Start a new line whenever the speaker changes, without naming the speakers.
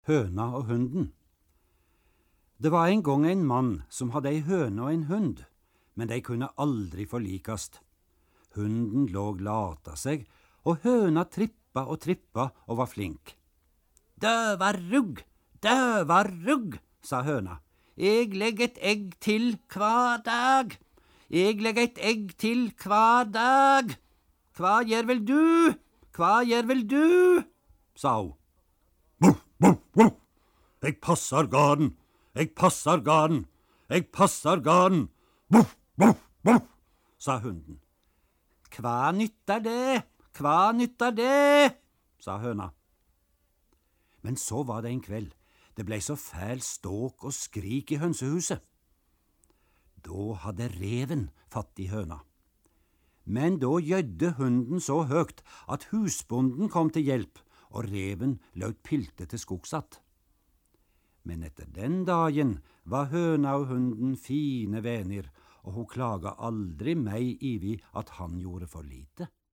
Høna og hunden. Det var en gang en mann som hadde ei høne og en hund, men de kunne aldri forlikast. Hunden lå lata seg, og høna trippa og var flink. Døvarrugg, sa høna. Jeg legger et egg til hver dag. Jeg legger et egg til hver dag. Hva gjør vel du? Sa hun.
Voff, voff, voff. Jeg passer garden. Voff, voff, voff,
sa hunden. Hva nytter det? Sa høna. Men så var det en kveld. Det blei så fæl ståk og skrik i hønsehuset. Da hadde reven fatt i høna. Men da gjødde hunden så høgt at husbonden kom til hjelp, og reven løt pilte til skogs att. Men etter den dagen var høna og hunden fine venner, og hun klaga aldri meg ivi at han gjorde for lite.